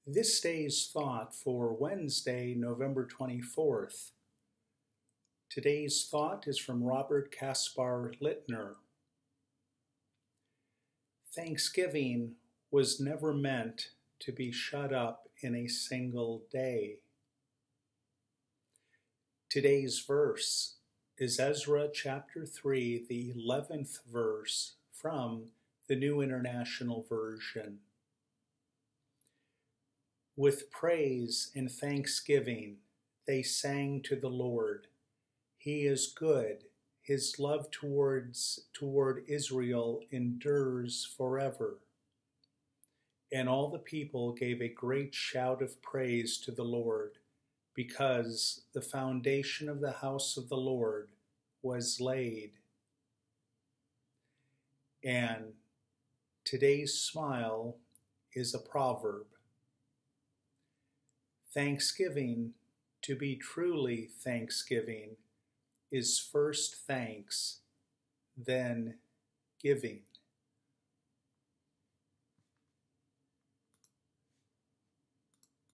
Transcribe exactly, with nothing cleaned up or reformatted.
This day's thought for Wednesday, November twenty-fourth. Today's thought is from Robert Caspar Littner. Thanksgiving was never meant to be shut up in a single day. Today's verse is Ezra chapter three, the eleventh verse from the New International Version. With praise and thanksgiving they sang to the Lord. He is good. His love towards toward Israel endures forever. And all the people gave a great shout of praise to the Lord, because the foundation of the house of the Lord was laid. And today's smile is a proverb. Thanksgiving, to be truly thanksgiving, is first thanks, then giving.